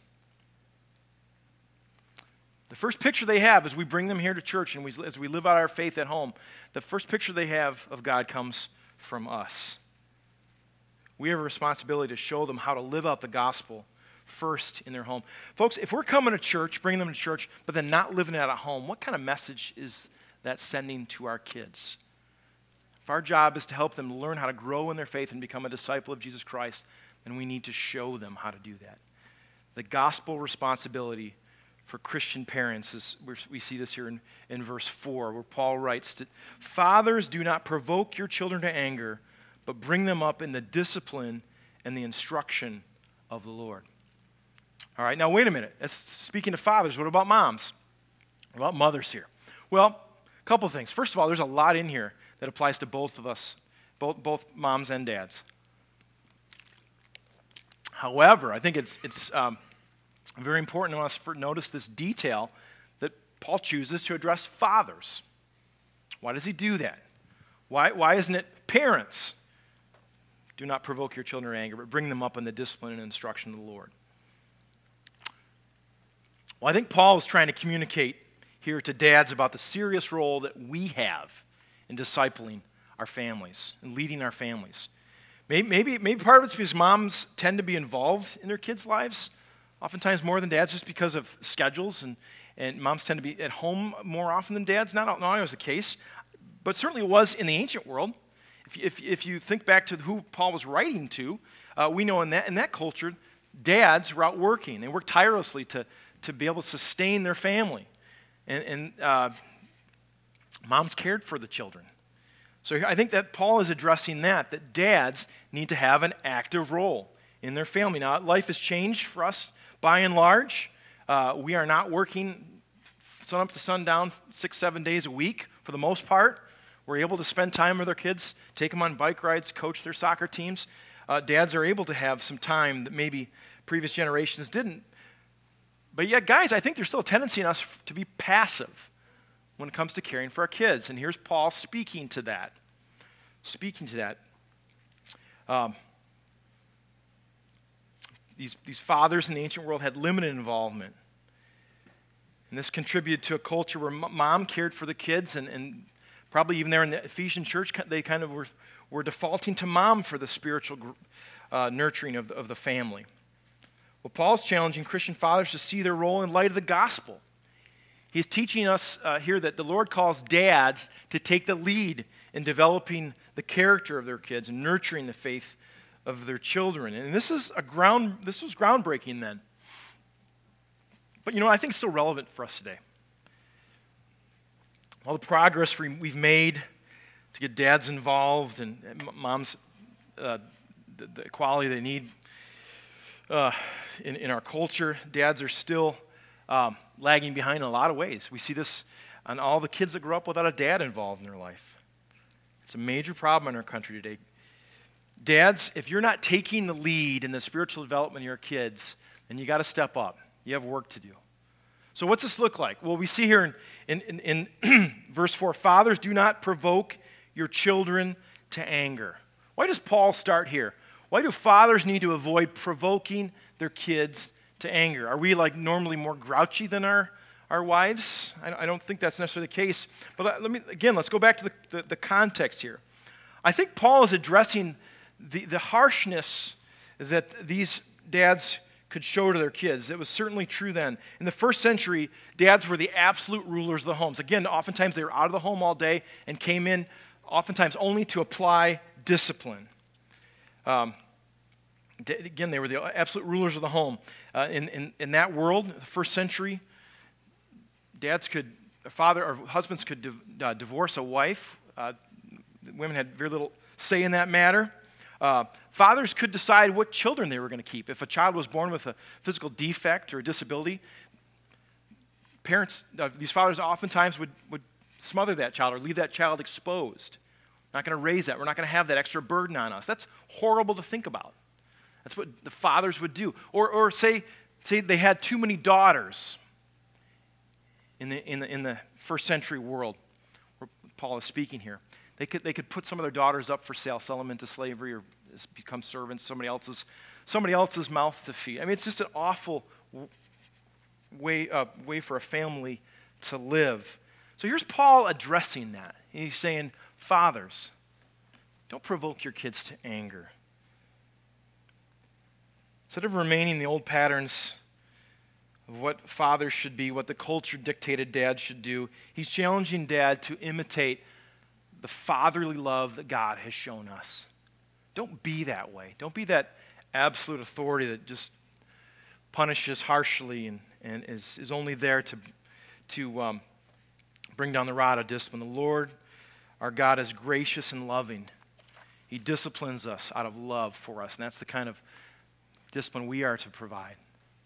The first picture they have as we bring them here to church and we, as we live out our faith at home, the first picture they have of God comes from us. We have a responsibility to show them how to live out the gospel first in their home. Folks, if we're coming to church, bringing them to church, but then not living it at home, what kind of message is that sending to our kids? If our job is to help them learn how to grow in their faith and become a disciple of Jesus Christ, then we need to show them how to do that. The gospel responsibility for Christian parents is, we see this here in, in verse four, where Paul writes, "Fathers, do not provoke your children to anger, but bring them up in the discipline and the instruction of the Lord." All right, now wait a minute. That's speaking to fathers. What about moms? What about mothers here? Well, a couple things. First of all, there's a lot in here that applies to both of us, both, both moms and dads. However, I think it's, it's um, very important to us to notice this detail that Paul chooses to address fathers. Why does he do that? Why, why isn't it parents? Do not provoke your children to anger, but bring them up in the discipline and instruction of the Lord. Well, I think Paul is trying to communicate here to dads about the serious role that we have in discipling our families and leading our families. Maybe, maybe, maybe part of it's because moms tend to be involved in their kids' lives, oftentimes more than dads, just because of schedules, and, and moms tend to be at home more often than dads. Not, not always the case, but certainly it was in the ancient world. If, if, if you think back to who Paul was writing to, uh, we know in that, in that culture, dads were out working. They worked tirelessly to, to be able to sustain their family. And, and uh, moms cared for the children. So I think that Paul is addressing that, that dads need to have an active role in their family. Now, life has changed for us By and large, uh, we are not working sun up to sundown six, seven days a week for the most part. We're able to spend time with our kids, take them on bike rides, coach their soccer teams. Uh, dads are able to have some time that maybe previous generations didn't. But yet, guys, I think there's still a tendency in us to be passive when it comes to caring for our kids. And here's Paul speaking to that. Speaking to that. Um, these, these fathers in the ancient world had limited involvement. And this contributed to a culture where mom cared for the kids, and, and probably even there in the Ephesian church, they kind of were, were defaulting to mom for the spiritual uh, nurturing of the, of the family. Well, Paul's challenging Christian fathers to see their role in light of the gospel. He's teaching us uh, here that the Lord calls dads to take the lead in developing the character of their kids and nurturing the faith of their children. And this is a ground. This was groundbreaking then. But you know, I think it's still relevant for us today. All the progress we've made to get dads involved and moms, uh, the, the equality they need uh, in, in our culture, dads are still um, lagging behind in a lot of ways. We see this on all the kids that grow up without a dad involved in their life. It's a major problem in our country today. Dads, if you're not taking the lead in the spiritual development of your kids, then you got to step up. You have work to do. So what's this look like? Well, we see here in, in, in, in verse four, fathers, do not provoke your children to anger. Why does Paul start here? Why do fathers need to avoid provoking their kids to anger? Are we like normally more grouchy than our, our wives? I, I don't think that's necessarily the case. But let me, again, let's go back to the, the, the context here. I think Paul is addressing the, the harshness that these dads could show to their kids. It was certainly true then. In the first century, dads were the absolute rulers of the homes. Again, oftentimes they were out of the home all day and came in oftentimes only to apply discipline. Um, again, they were the absolute rulers of the home. Uh, in, in, in that world, the first century, dads could, father or husbands could di- uh, divorce a wife. Uh, women had very little say in that matter. Uh, fathers could decide what children they were going to keep. If a child was born with a physical defect or a disability, parents, uh, these fathers oftentimes would, would smother that child or leave that child exposed. Not going to raise that. We're not going to have that extra burden on us. That's horrible to think about. That's what the fathers would do. Or, or say, say they had too many daughters in the, in the, in the first century world where Paul is speaking here. They could, they could put some of their daughters up for sale, sell them into slavery or become servants, somebody else's, somebody else's mouth to feed. I mean, it's just an awful way, uh, way for a family to live. So here's Paul addressing that. He's saying, fathers, don't provoke your kids to anger. Instead of remaining in the old patterns of what fathers should be, what the culture dictated dad should do, he's challenging dad to imitate the fatherly love that God has shown us. Don't be that way. Don't be that absolute authority that just punishes harshly and, and is, is only there to, to um, bring down the rod of discipline. The Lord, our God, is gracious and loving. He disciplines us out of love for us, and that's the kind of discipline we are to provide.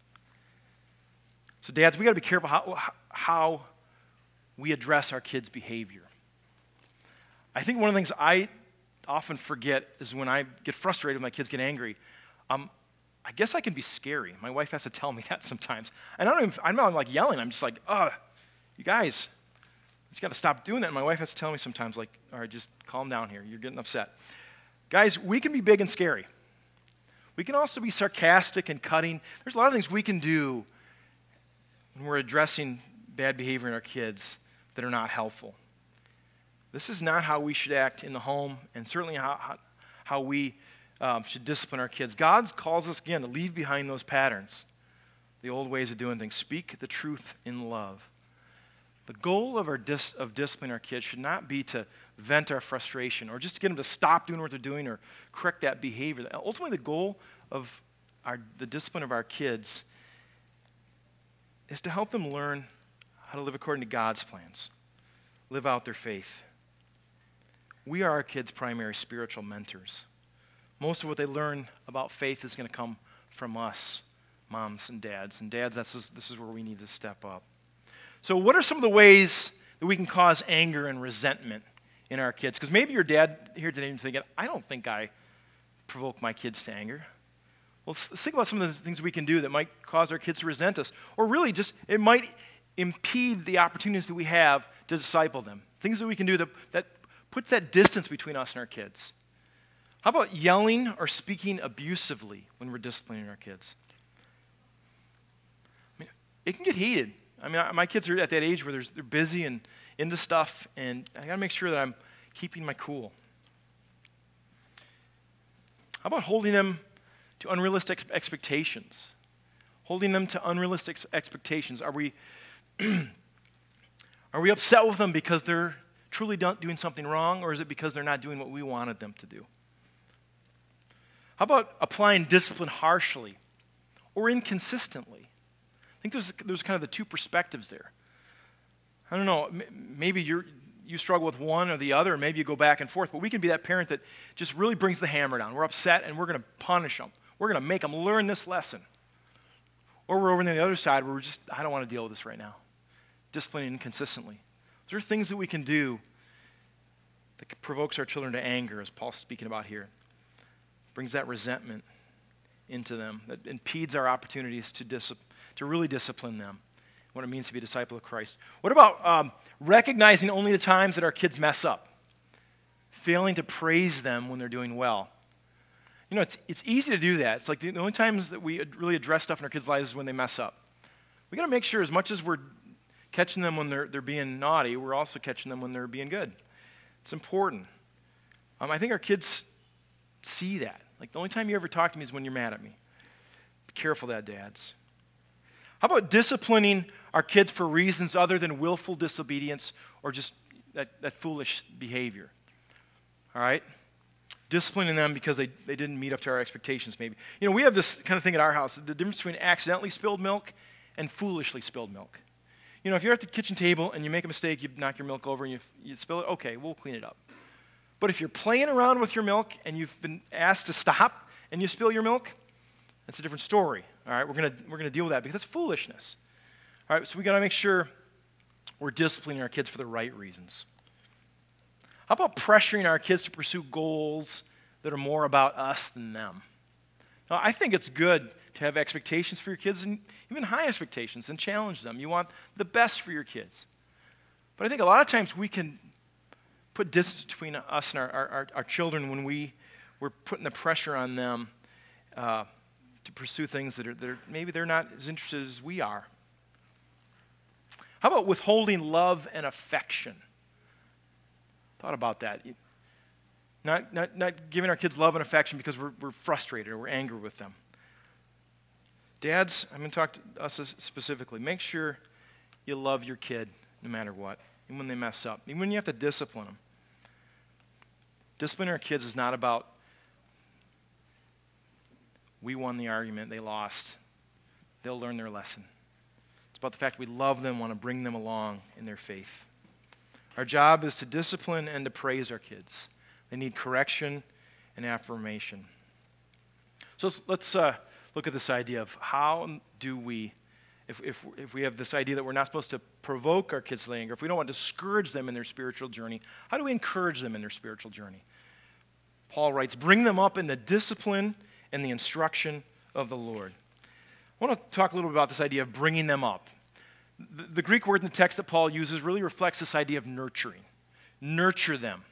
So dads, we got to be careful how, how we address our kids' behavior. I think one of the things I often forget is when I get frustrated when my kids get angry, um, I guess I can be scary. My wife has to tell me that sometimes. And I don't even, I'm not like yelling. I'm just like, oh, you guys, you got to stop doing that. And my wife has to tell me sometimes, like, all right, just calm down here. You're getting upset. Guys, we can be big and scary. We can also be sarcastic and cutting. There's a lot of things we can do when we're addressing bad behavior in our kids that are not helpful. This is not how we should act in the home, and certainly how, how, how we um, should discipline our kids. God calls us, again, to leave behind those patterns, the old ways of doing things. Speak the truth in love. The goal of our dis- of disciplining our kids should not be to vent our frustration or just to get them to stop doing what they're doing or correct that behavior. Ultimately, the goal of our, the discipline of our kids is to help them learn how to live according to God's plans, live out their faith. We are our kids' primary spiritual mentors. Most of what they learn about faith is going to come from us. moms and dads. And dads, this is, this is where we need to step up. So what are some of the ways that we can cause anger and resentment in our kids? Because maybe your dad here today is thinking, I don't think I provoke my kids to anger. Well, let's, let's think about some of the things we can do that might cause our kids to resent us. Or really just, it might impede the opportunities that we have to disciple them. Things that we can do that, that puts that distance between us and our kids. How about yelling or speaking abusively when we're disciplining our kids? I mean, it can get heated. I mean, my kids are at that age where they're busy and into stuff, and I got to make sure that I'm keeping my cool. How about holding them to unrealistic expectations? Holding them to unrealistic expectations. Are we, are we upset with them because they're truly doing something wrong, or is it because they're not doing what we wanted them to do? How about applying discipline harshly or inconsistently? I think there's, there's kind of the two perspectives there. I don't know, maybe you're, you struggle with one or the other, or maybe you go back and forth, but we can be that parent that just really brings the hammer down. We're upset, and we're going to punish them. We're going to make them learn this lesson. Or we're over on the other side where we're just, I don't want to deal with this right now. Disciplining inconsistently. Those are things that we can do that provokes our children to anger, as Paul's speaking about here. Brings that resentment into them, that impedes our opportunities to, dis- to really discipline them, what it means to be a disciple of Christ. What about um, recognizing only the times that our kids mess up? Failing to praise them when they're doing well. You know, it's, it's easy to do that. It's like the, the only times that we really address stuff in our kids' lives is when they mess up. We got to make sure as much as we're catching them when they're, they're being naughty, we're also catching them when they're being good. It's important. Um, I think our kids see that. Like, the only time you ever talk to me is when you're mad at me. Be careful of that, dads. How about disciplining our kids for reasons other than willful disobedience or just that, that foolish behavior? All right? Disciplining them because they, they didn't meet up to our expectations, maybe. You know, we have this kind of thing at our house, the difference between accidentally spilled milk and foolishly spilled milk. You know, if you're at the kitchen table and you make a mistake, you knock your milk over and you, you spill it, okay, we'll clean it up. But if you're playing around with your milk and you've been asked to stop and you spill your milk, that's a different story. All right, we're gonna we're gonna deal with that because that's foolishness. All right, so we got to make sure we're disciplining our kids for the right reasons. How about pressuring our kids to pursue goals that are more about us than them? Now, I think it's good to have expectations for your kids, and even high expectations, and challenge them. You want the best for your kids. But I think a lot of times we can put distance between us and our, our, our children when we, we're putting the pressure on them uh, to pursue things that are, that are maybe they're not as interested as we are. How about withholding love and affection? Thought about that. Not, not, not giving our kids love and affection because we're, we're frustrated or we're angry with them. Dads, I'm going to talk to us specifically. Make sure you love your kid no matter what, even when they mess up, even when you have to discipline them. Disciplining our kids is not about we won the argument, they lost. They'll learn their lesson. It's about the fact we love them, want to bring them along in their faith. Our job is to discipline and to praise our kids. They need correction and affirmation. So let's, let's uh, look at this idea of how do we, if, if, if we have this idea that we're not supposed to provoke our kids to anger, if we don't want to discourage them in their spiritual journey, how do we encourage them in their spiritual journey? Paul writes, bring them up in the discipline and the instruction of the Lord. I want to talk a little bit about this idea of bringing them up. The, the Greek word in the text that Paul uses really reflects this idea of nurturing. Nurture them.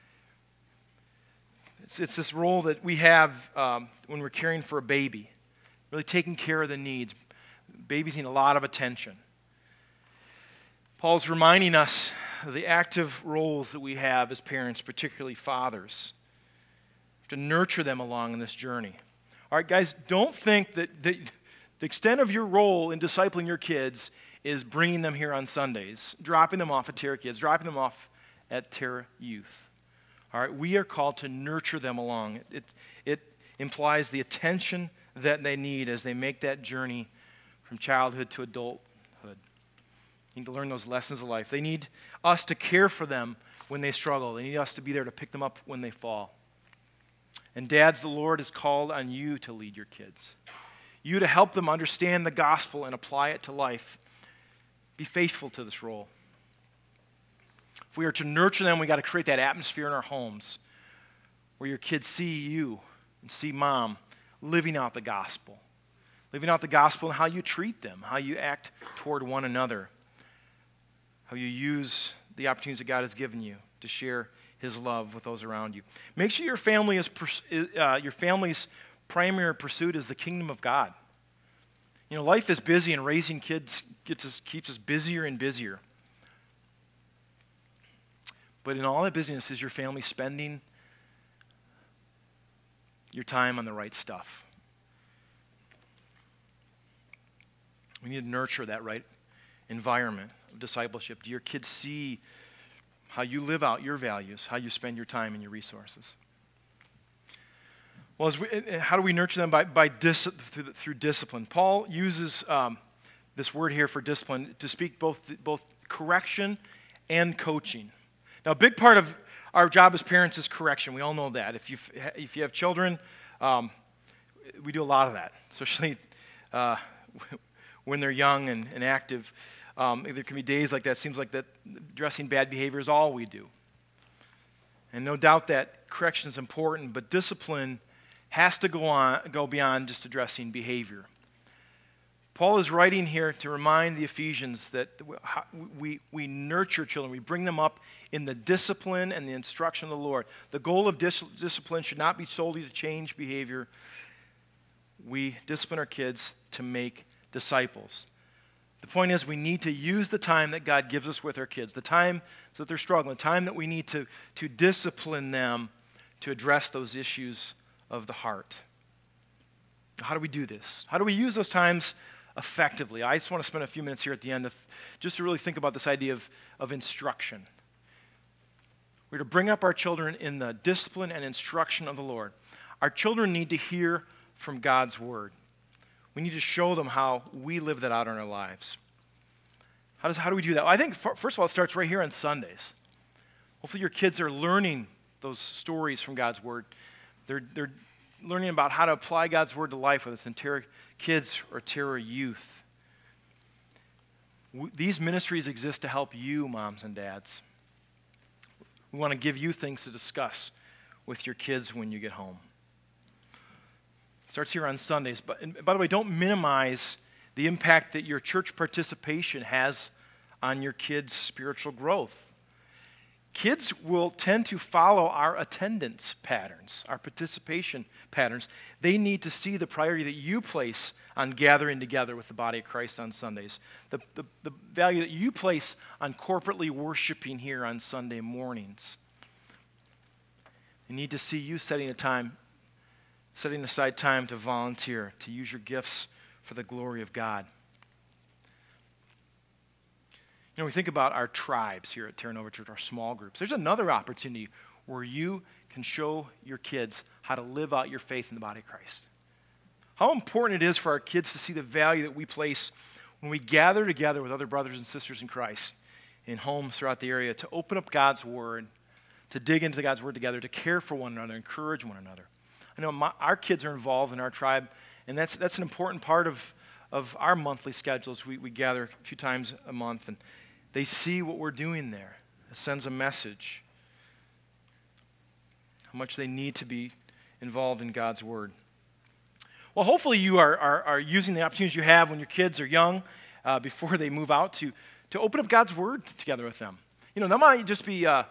It's, it's this role that we have um, when we're caring for a baby, really taking care of the needs. Babies need a lot of attention. Paul's reminding us of the active roles that we have as parents, particularly fathers, to nurture them along in this journey. All right, guys, don't think that the, the extent of your role in discipling your kids is bringing them here on Sundays, dropping them off at Terra Kids, dropping them off at Terra Youth. All right, we are called to nurture them along. It, it, it implies the attention that they need as they make that journey from childhood to adulthood. They need to learn those lessons of life. They need us to care for them when they struggle. They need us to be there to pick them up when they fall. And dads, the Lord has called on you to lead your kids. you to help them understand the gospel and apply it to life. Be faithful to this role. If we are to nurture them, we got to create that atmosphere in our homes where your kids see you and see mom living out the gospel. Living out the gospel and how you treat them, how you act toward one another, how you use the opportunities that God has given you to share his love with those around you. Make sure your family is uh, your family's primary pursuit is the kingdom of God. You know, life is busy, and raising kids gets us, keeps us busier and busier. But in all that busyness, is your family spending your time on the right stuff? We need to nurture that right environment of discipleship. Do your kids see how you live out your values, how you spend your time and your resources? Well, as we, how do we nurture them? By, by dis, through, through discipline. Paul uses um, this word here for discipline to speak both, both correction and coaching. Now, a big part of our job as parents is correction. We all know that. If you if you have children, um, we do a lot of that, especially uh, when they're young and, and active. Um, there can be days like that. It seems like that addressing bad behavior is all we do. And no doubt that correction is important, but discipline has to go on, go beyond just addressing behavior. Paul is writing here to remind the Ephesians that we, we nurture children. We bring them up in the discipline and the instruction of the Lord. The goal of dis- discipline should not be solely to change behavior. We discipline our kids to make disciples. The point is, we need to use the time that God gives us with our kids, the time that they're struggling, the time that we need to, to discipline them to address those issues of the heart. How do we do this? How do we use those times effectively? I just want to spend a few minutes here at the end of, just to really think about this idea of, of instruction. We're to bring up our children in the discipline and instruction of the Lord. Our children need to hear from God's word. We need to show them how we live that out in our lives. How does how do we do that? Well, I think, first of all, it starts right here on Sundays. Hopefully your kids are learning those stories from God's word. They're, they're learning about how to apply God's word to life, whether it's in Terra Kids or Terra Youth. W- these ministries exist to help you, moms and dads. We want to give you things to discuss with your kids when you get home. It starts here on Sundays. But and by the way, don't minimize the impact that your church participation has on your kids' spiritual growth. Kids will tend to follow our attendance patterns, our participation patterns. They need to see the priority that you place on gathering together with the body of Christ on Sundays, the, the, the value that you place on corporately worshiping here on Sunday mornings. They need to see you setting a time, setting aside time to volunteer, to use your gifts for the glory of God. You know, we think about our tribes here at Terra Nova Church, our small groups. There's another opportunity where you can show your kids how to live out your faith in the body of Christ. How important it is for our kids to see the value that we place when we gather together with other brothers and sisters in Christ in homes throughout the area to open up God's Word, to dig into God's Word together, to care for one another, encourage one another. I know my, our kids are involved in our tribe, and that's that's an important part of, of our monthly schedules. We, we gather a few times a month, and they see what we're doing there. It sends a message. How much they need to be involved in God's Word. Well, hopefully you are, are, are using the opportunities you have when your kids are young, uh, before they move out, to, to open up God's Word together with them. You know, that might just be uh,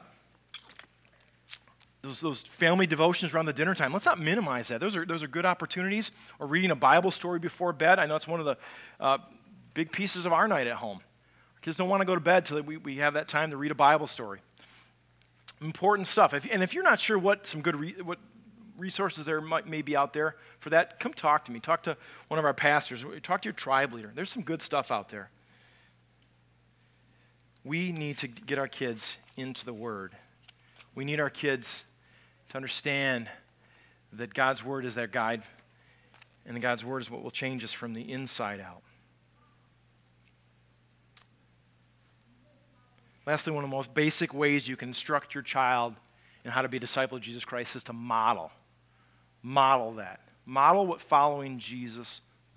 those, those family devotions around the dinner time. Let's not minimize that. Those are, those are good opportunities. Or reading a Bible story before bed. I know it's one of the uh, big pieces of our night at home. Kids don't want to go to bed till we, we have that time to read a Bible story. Important stuff. If, and if you're not sure what some good re, what resources there might may be out there for that, come talk to me. Talk to one of our pastors. Talk to your tribe leader. There's some good stuff out there. We need to get our kids into the Word. We need our kids to understand that God's Word is their guide, and God's Word is what will change us from the inside out. Lastly, one of the most basic ways you can instruct your child in how to be a disciple of Jesus Christ is to model. Model that. Model what following Jesus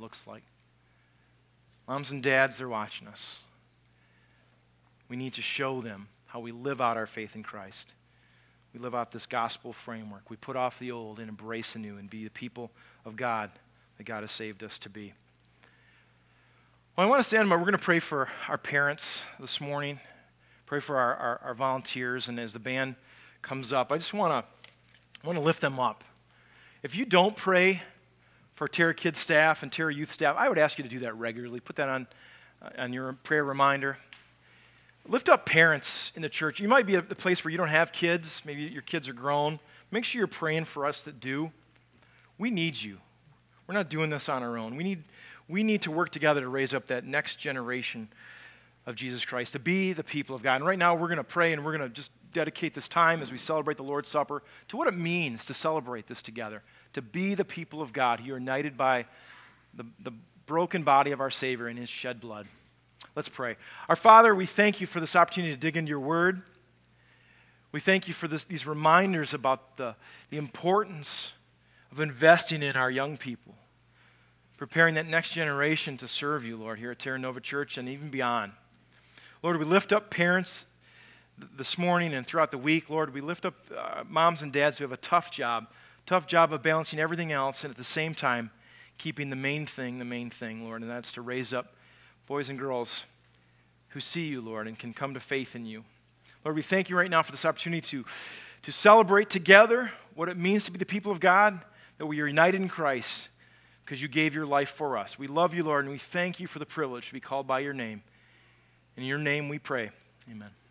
looks like. Moms and dads, they're watching us. We need to show them how we live out our faith in Christ. We live out this gospel framework. We put off the old and embrace the new and be the people of God that God has saved us to be. Well, I want to stand, but we're going to pray for our parents this morning. Pray for our, our, our volunteers, and as the band comes up, I just want to want to lift them up. If you don't pray for Terra Kids staff and Terra Youth staff, I would ask you to do that regularly. Put that on, uh, on your prayer reminder. Lift up parents in the church. You might be at the place where you don't have kids. Maybe your kids are grown. Make sure you're praying for us that do. We need you. We're not doing this on our own. We need, we need to work together to raise up that next generation of Jesus Christ, to be the people of God. And right now we're going to pray, and we're going to just dedicate this time as we celebrate the Lord's Supper to what it means to celebrate this together, to be the people of God who are united by the, the broken body of our Savior and his shed blood. Let's pray. Our Father, we thank you for this opportunity to dig into your word. We thank you for this, these reminders about the, the importance of investing in our young people, preparing that next generation to serve you, Lord, here at Terra Nova Church and even beyond. Lord, we lift up parents th- this morning and throughout the week. Lord, we lift up uh, moms and dads who have a tough job, tough job of balancing everything else and at the same time keeping the main thing the main thing, Lord, and that's to raise up boys and girls who see you, Lord, and can come to faith in you. Lord, we thank you right now for this opportunity to, to celebrate together what it means to be the people of God, that we are united in Christ because you gave your life for us. We love you, Lord, and we thank you for the privilege to be called by your name. In your name we pray. Amen.